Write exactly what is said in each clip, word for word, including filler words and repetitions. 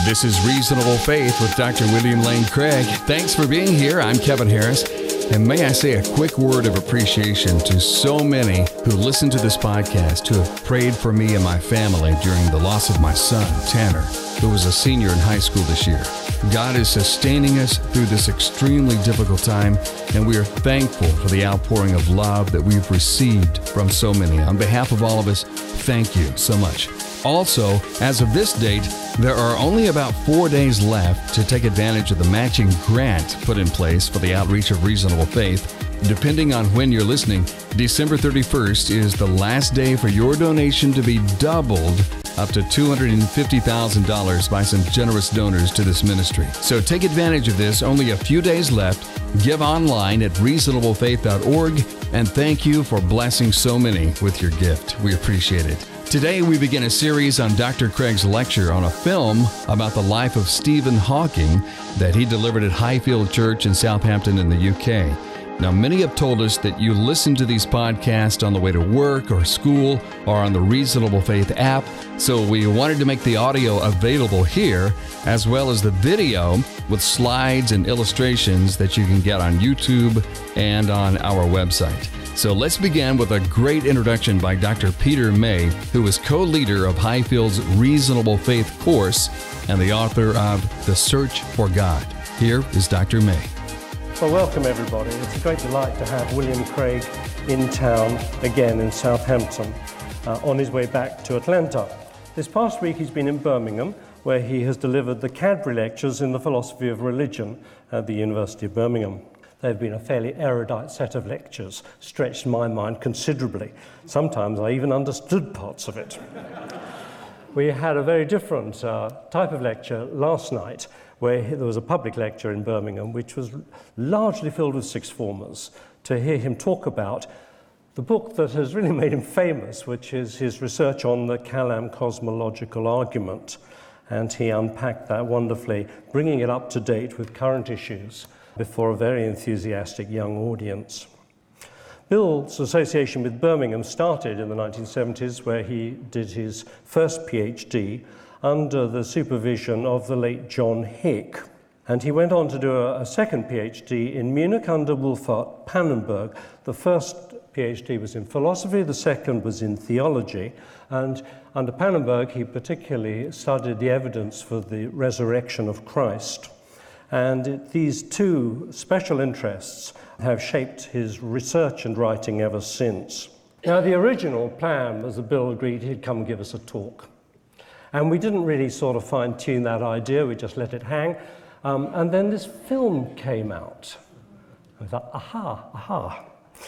This is Reasonable Faith with Doctor William Lane Craig. Thanks for being here. I'm Kevin Harris. And may I say a quick word of appreciation to so many who listen to this podcast, who have prayed for me and my family during the loss of my son, Tanner, who was a senior in high school this year. God is sustaining us through this extremely difficult time, and we are thankful for the outpouring of love that we've received from so many. On behalf of all of us, thank you so much. Also, as of this date, there are only about four days left to take advantage of the matching grant put in place for the outreach of Reasonable Faith. Depending on when you're listening, December thirty-first is the last day for your donation to be doubled up to two hundred fifty thousand dollars by some generous donors to this ministry. So take advantage of this. Only a few days left. Give online at reasonable faith dot org, and thank you for blessing so many with your gift. We appreciate it. Today we begin a series on Doctor Craig's lecture on a film about the life of Stephen Hawking that he delivered at Highfield Church in Southampton in the U K. Now, many have told us that you listen to these podcasts on the way to work or school or on the Reasonable Faith app, so we wanted to make the audio available here, as well as the video with slides and illustrations that you can get on YouTube and on our website. So let's begin with a great introduction by Doctor Peter May, who is co-leader of Highfield's Reasonable Faith course and the author of The Search for God. Here is Doctor May. Well, welcome everybody. It's a great delight to have William Craig in town again in Southampton uh, on his way back to Atlanta. This past week he's been in Birmingham, where he has delivered the Cadbury Lectures in the Philosophy of Religion at the University of Birmingham. They've been a fairly erudite set of lectures, stretched my mind considerably. Sometimes I even understood parts of it. We had a very different uh, type of lecture last night, where there was a public lecture in Birmingham, which was largely filled with sixth formers, to hear him talk about the book that has really made him famous, which is his research on the Kalam cosmological argument. And he unpacked that wonderfully, bringing it up to date with current issues before a very enthusiastic young audience. Bill's association with Birmingham started in the nineteen seventies, where he did his first PhD under the supervision of the late John Hick. And he went on to do a, a second PhD in Munich under Wolfhart Pannenberg. The first PhD was in philosophy, the second was in theology. And under Pannenberg, he particularly studied the evidence for the resurrection of Christ. And it, these two special interests have shaped his research and writing ever since. Now, the original plan was that Bill agreed he'd come and give us a talk. And we didn't really sort of fine-tune that idea, we just let it hang. Um, and then this film came out. I thought, aha, aha.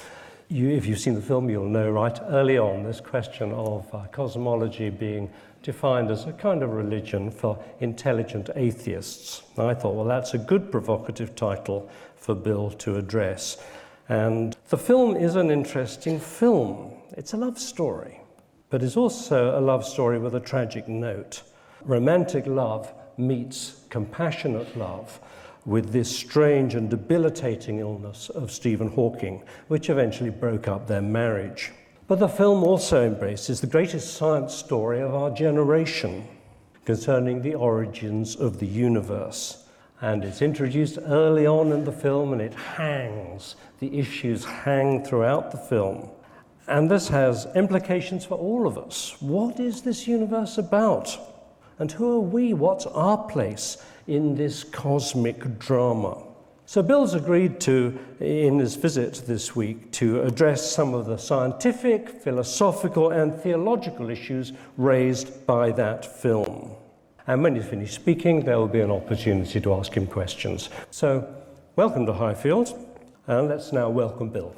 You, if you've seen the film, you'll know right early on this question of uh, cosmology being defined as a kind of religion for intelligent atheists. And I thought, well, that's a good provocative title for Bill to address. And the film is an interesting film. It's a love story, but it's also a love story with a tragic note. Romantic love meets compassionate love with this strange and debilitating illness of Stephen Hawking, which eventually broke up their marriage. But the film also embraces the greatest science story of our generation concerning the origins of the universe. And it's introduced early on in the film, and it hangs. The issues hang throughout the film. And this has implications for all of us. What is this universe about? And who are we? What's our place in this cosmic drama? So Bill's agreed to, in his visit this week, to address some of the scientific, philosophical, and theological issues raised by that film. And when he's finished speaking, there will be an opportunity to ask him questions. So, welcome to Highfield, and let's now welcome Bill.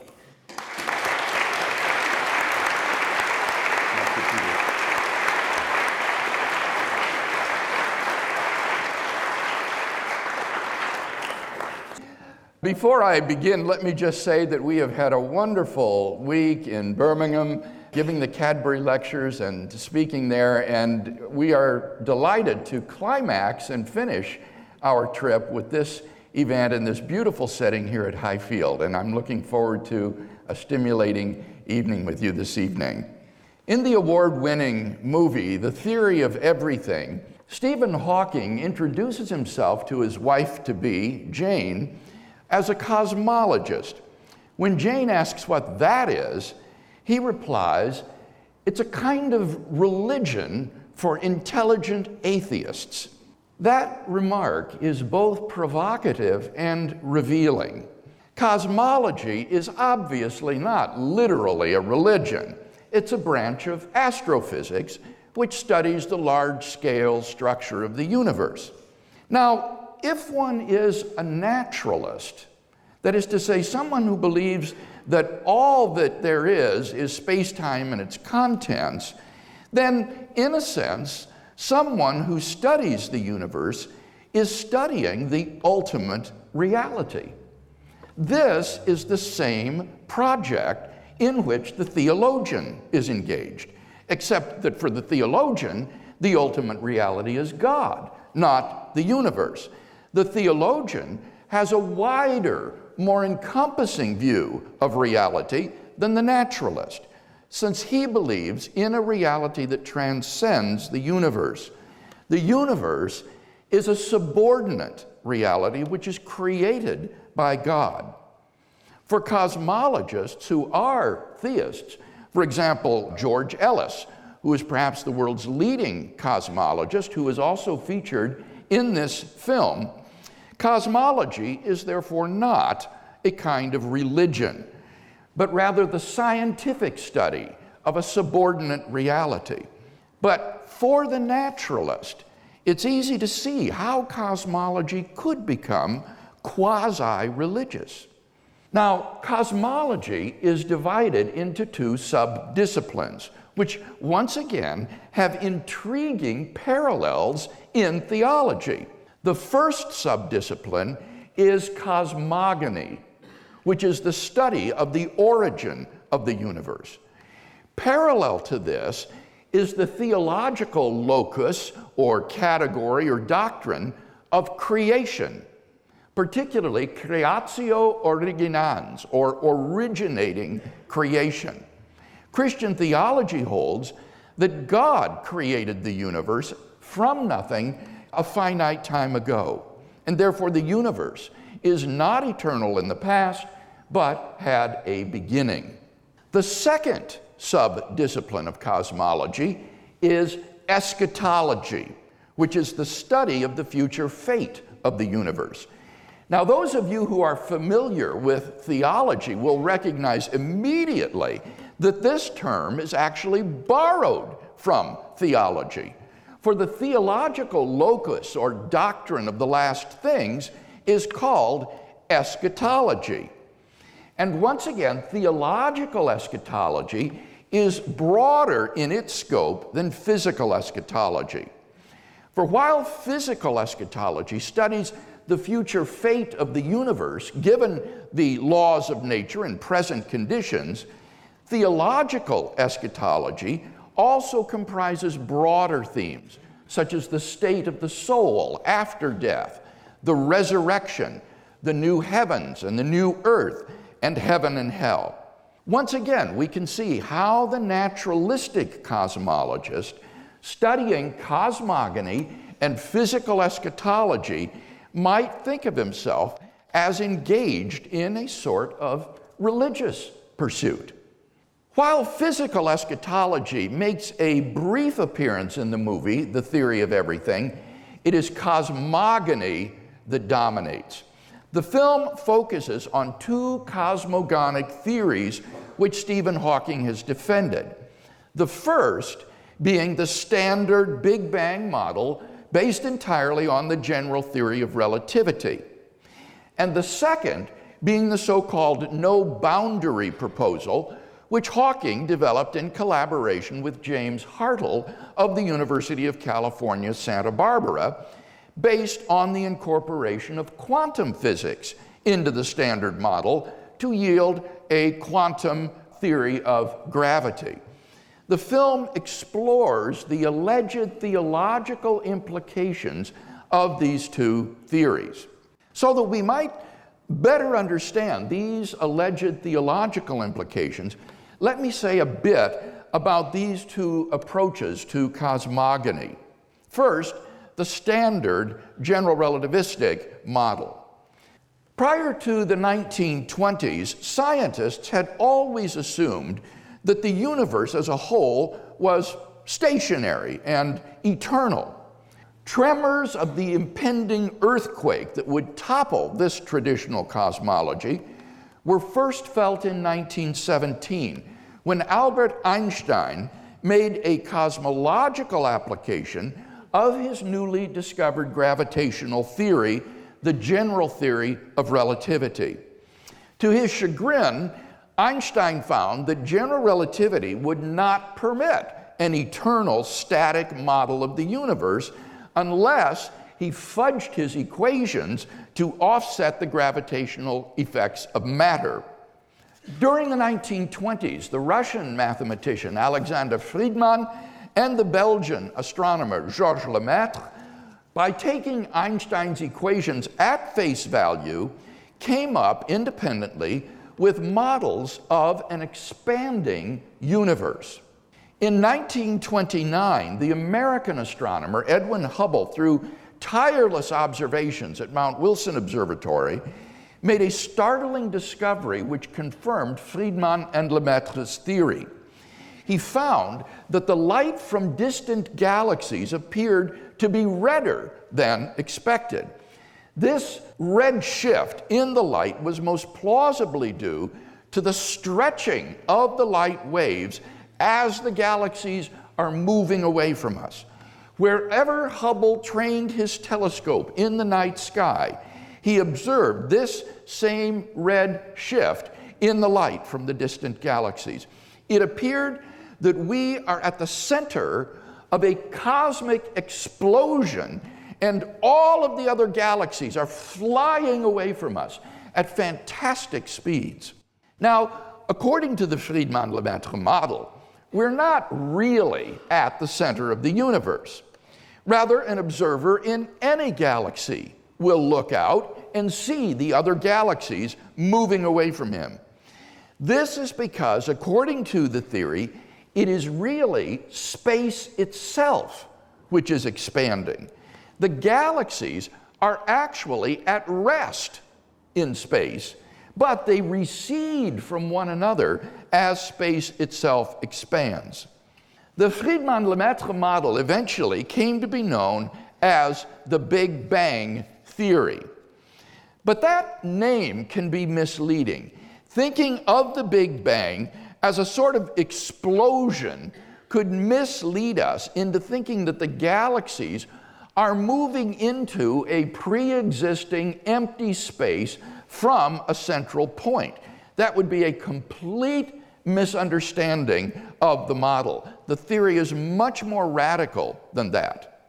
Before I begin, let me just say that we have had a wonderful week in Birmingham, giving the Cadbury Lectures and speaking there, and we are delighted to climax and finish our trip with this event in this beautiful setting here at Highfield, and I'm looking forward to a stimulating evening with you this evening. In the award-winning movie, The Theory of Everything, Stephen Hawking introduces himself to his wife-to-be, Jane, as a cosmologist. When Jane asks what that is, he replies, "It's a kind of religion for intelligent atheists." That remark is both provocative and revealing. Cosmology is obviously not literally a religion. It's a branch of astrophysics which studies the large-scale structure of the universe. Now, if one is a naturalist, that is to say, someone who believes that all that there is is space-time and its contents, then, in a sense, someone who studies the universe is studying the ultimate reality. This is the same project in which the theologian is engaged, except that for the theologian, the ultimate reality is God, not the universe. The theologian has a wider, more encompassing view of reality than the naturalist, since he believes in a reality that transcends the universe. The universe is a subordinate reality which is created by God. For cosmologists who are theists, for example, George Ellis, who is perhaps the world's leading cosmologist, who is also featured in this film, cosmology is therefore not a kind of religion, but rather the scientific study of a subordinate reality. But for the naturalist, it's easy to see how cosmology could become quasi-religious. Now, cosmology is divided into two sub-disciplines, which once again have intriguing parallels in theology. The first sub-discipline is cosmogony, which is the study of the origin of the universe. Parallel to this is the theological locus or category or doctrine of creation, particularly creatio originans, or originating creation. Christian theology holds that God created the universe from nothing a finite time ago, and therefore the universe is not eternal in the past, but had a beginning. The second sub-discipline of cosmology is eschatology, which is the study of the future fate of the universe. Now, those of you who are familiar with theology will recognize immediately that this term is actually borrowed from theology. For the theological locus or doctrine of the last things is called eschatology. And once again, theological eschatology is broader in its scope than physical eschatology. For while physical eschatology studies the future fate of the universe, given the laws of nature and present conditions, theological eschatology also comprises broader themes, such as the state of the soul after death, the resurrection, the new heavens and the new earth, and heaven and hell. Once again, we can see how the naturalistic cosmologist, studying cosmogony and physical eschatology, might think of himself as engaged in a sort of religious pursuit. While physical eschatology makes a brief appearance in the movie, The Theory of Everything, it is cosmogony that dominates. The film focuses on two cosmogonic theories which Stephen Hawking has defended. The first being the standard Big Bang model based entirely on the general theory of relativity, and the second being the so-called no-boundary proposal, which Hawking developed in collaboration with James Hartle of the University of California, Santa Barbara, based on the incorporation of quantum physics into the standard model to yield a quantum theory of gravity. The film explores the alleged theological implications of these two theories. So that we might better understand these alleged theological implications, let me say a bit about these two approaches to cosmogony. First, the standard general relativistic model. Prior to the nineteen twenties, scientists had always assumed that the universe as a whole was stationary and eternal. Tremors of the impending earthquake that would topple this traditional cosmology were first felt in nineteen seventeen, when Albert Einstein made a cosmological application of his newly discovered gravitational theory, the general theory of relativity. To his chagrin, Einstein found that general relativity would not permit an eternal static model of the universe unless he fudged his equations to offset the gravitational effects of matter. During the nineteen twenties, the Russian mathematician Alexander Friedmann and the Belgian astronomer Georges Lemaître, by taking Einstein's equations at face value, came up independently with models of an expanding universe. In nineteen twenty-nine, the American astronomer Edwin Hubble, through tireless observations at Mount Wilson Observatory, made a startling discovery which confirmed Friedmann and Lemaître's theory. He found that the light from distant galaxies appeared to be redder than expected. This red shift in the light was most plausibly due to the stretching of the light waves as the galaxies are moving away from us. Wherever Hubble trained his telescope in the night sky, he observed this same red shift in the light from the distant galaxies. It appeared that we are at the center of a cosmic explosion, and all of the other galaxies are flying away from us at fantastic speeds. Now, according to the Friedmann-Lemaître model, we're not really at the center of the universe. Rather, an observer in any galaxy will look out and see the other galaxies moving away from him. This is because, according to the theory, it is really space itself which is expanding. The galaxies are actually at rest in space, but they recede from one another as space itself expands. The Friedmann-Lemaître model eventually came to be known as the Big Bang theory. But that name can be misleading. Thinking of the Big Bang as a sort of explosion could mislead us into thinking that the galaxies are moving into a pre-existing empty space from a central point. That would be a complete misunderstanding of the model. The theory is much more radical than that.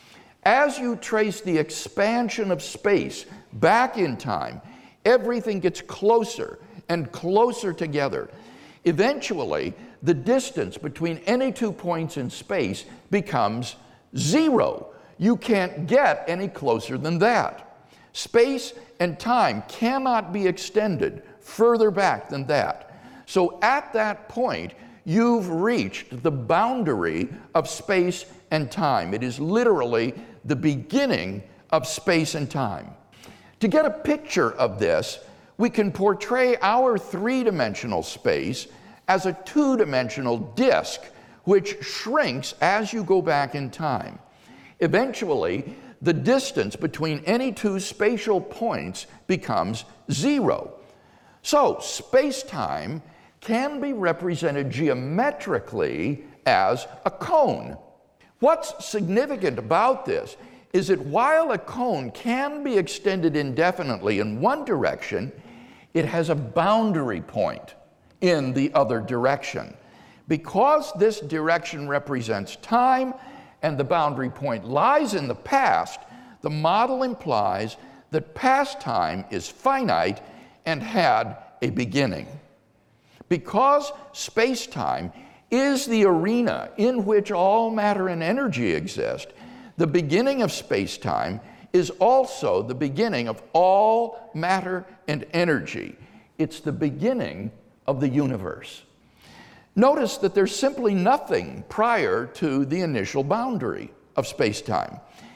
As you trace the expansion of space back in time, everything gets closer and closer together. Eventually, the distance between any two points in space becomes zero. You can't get any closer than that. Space and time cannot be extended further back than that. So at that point, you've reached the boundary of space and time. It is literally the beginning of space and time. To get a picture of this, we can portray our three-dimensional space as a two-dimensional disk, which shrinks as you go back in time. Eventually, the distance between any two spatial points becomes zero. So, space-time can be represented geometrically as a cone. What's significant about this is that while a cone can be extended indefinitely in one direction, it has a boundary point in the other direction. Because this direction represents time and the boundary point lies in the past, the model implies that past time is finite and had a beginning. Because space-time is the arena in which all matter and energy exist, the beginning of space-time is also the beginning of all matter and energy. It's the beginning of the universe. Notice that there's simply nothing prior to the initial boundary of space-time.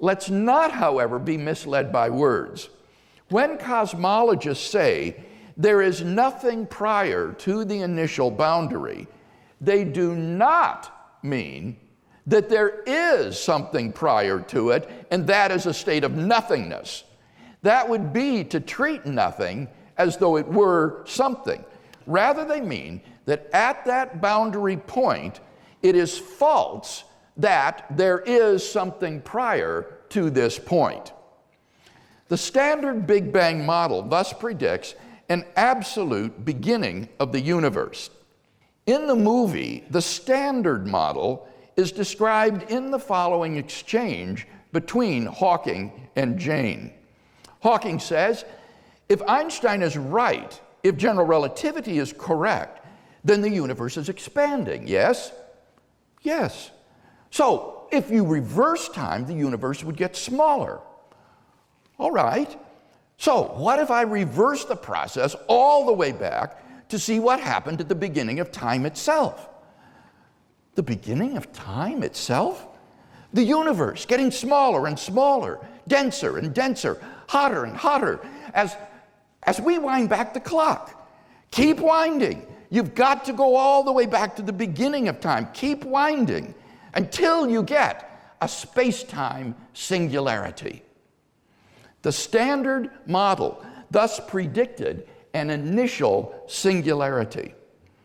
Let's not, however, be misled by words. When cosmologists say there is nothing prior to the initial boundary, they do not mean that there is something prior to it, and that is a state of nothingness. That would be to treat nothing as though it were something. Rather, they mean that at that boundary point, it is false that there is something prior to this point. The standard Big Bang model thus predicts an absolute beginning of the universe. In the movie, the standard model is described in the following exchange between Hawking and Jane. Hawking says, if Einstein is right, if general relativity is correct, then the universe is expanding, yes? Yes. So, if you reverse time, the universe would get smaller. All right. So, what if I reverse the process all the way back to see what happened at the beginning of time itself? The beginning of time itself? The universe getting smaller and smaller, denser and denser, hotter and hotter, as, as we wind back the clock. Keep winding. You've got to go all the way back to the beginning of time. Keep winding until you get a space-time singularity. The standard model thus predicted an initial singularity.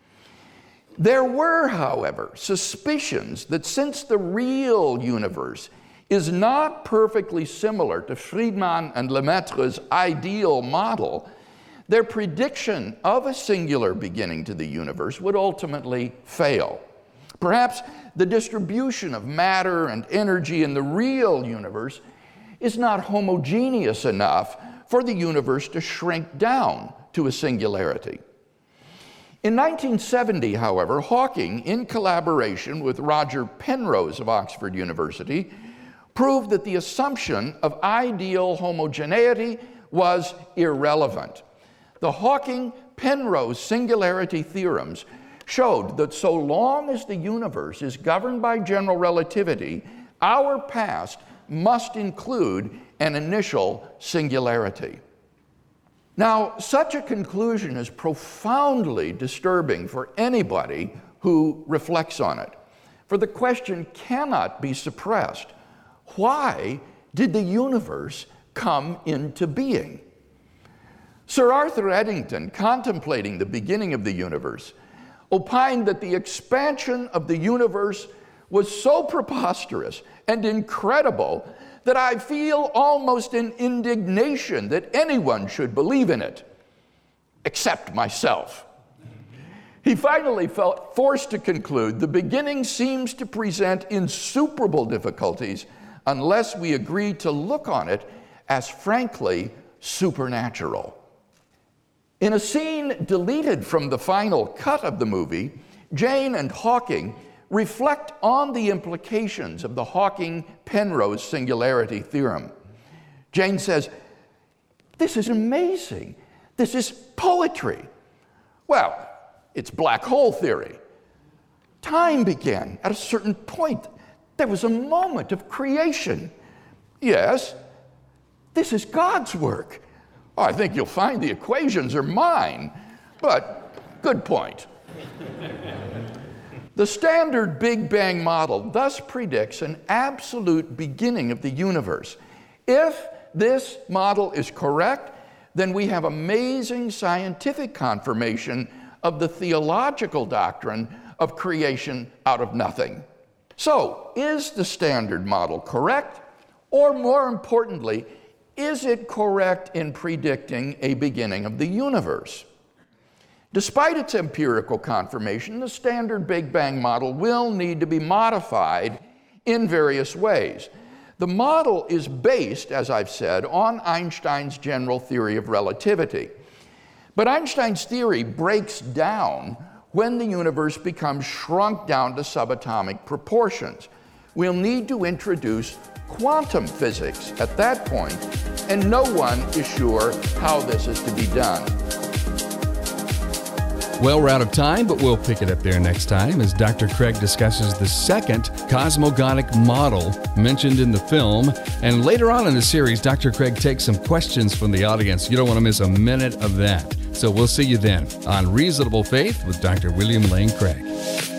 There were, however, suspicions that since the real universe is not perfectly similar to Friedman and Lemaitre's ideal model, their prediction of a singular beginning to the universe would ultimately fail. Perhaps the distribution of matter and energy in the real universe is not homogeneous enough for the universe to shrink down to a singularity. In nineteen seventy, however, Hawking, in collaboration with Roger Penrose of Oxford University, proved that the assumption of ideal homogeneity was irrelevant. The Hawking-Penrose singularity theorems showed that so long as the universe is governed by general relativity, our past must include an initial singularity. Now, such a conclusion is profoundly disturbing for anybody who reflects on it, for the question cannot be suppressed. Why did the universe come into being? Sir Arthur Eddington, contemplating the beginning of the universe, opined that the expansion of the universe was so preposterous and incredible that I feel almost an indignation that anyone should believe in it, except myself. He finally felt forced to conclude the beginning seems to present insuperable difficulties unless we agree to look on it as frankly supernatural. In a scene deleted from the final cut of the movie, Jane and Hawking reflect on the implications of the Hawking-Penrose singularity theorem. Jane says, "This is amazing. This is poetry." Well, it's black hole theory. Time began at a certain point. There was a moment of creation. Yes, this is God's work. Oh, I think you'll find the equations are mine, but good point. The standard Big Bang model thus predicts an absolute beginning of the universe. If this model is correct, then we have amazing scientific confirmation of the theological doctrine of creation out of nothing. So, is the standard model correct? Or more importantly, is it correct in predicting a beginning of the universe? Despite its empirical confirmation, the standard Big Bang model will need to be modified in various ways. The model is based, as I've said, on Einstein's general theory of relativity. But Einstein's theory breaks down when the universe becomes shrunk down to subatomic proportions. We'll need to introduce quantum physics at that point, and no one is sure how this is to be done. Well, we're out of time, but we'll pick it up there next time as Doctor Craig discusses the second cosmogonic model mentioned in the film. And later on in the series, Doctor Craig takes some questions from the audience. You don't want to miss a minute of that. So we'll see you then on Reasonable Faith with Doctor William Lane Craig.